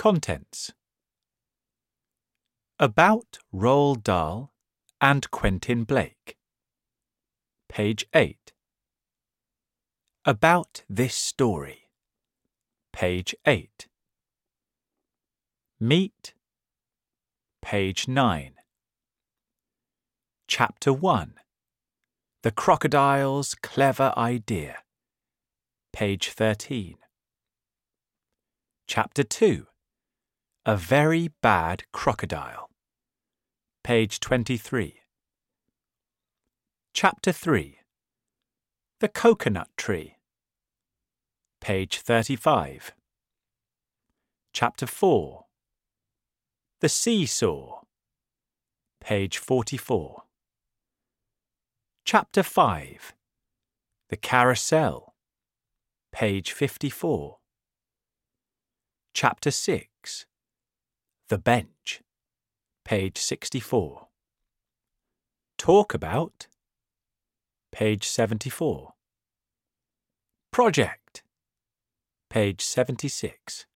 Contents. About Roald Dahl and Quentin Blake. Page 8. About this story. Page 8. Meet. Page 9. Chapter 1. The Crocodile's Clever Idea. Page 13. Chapter 2. A Very Bad Crocodile. Page 23. Chapter 3. The Coconut Tree. Page 35. Chapter 4. The Seesaw. Page 44. Chapter 5. The Carousel. Page 54. Chapter 6. The Bench. Page 64. Talk about. Page 74. Project. Page 76.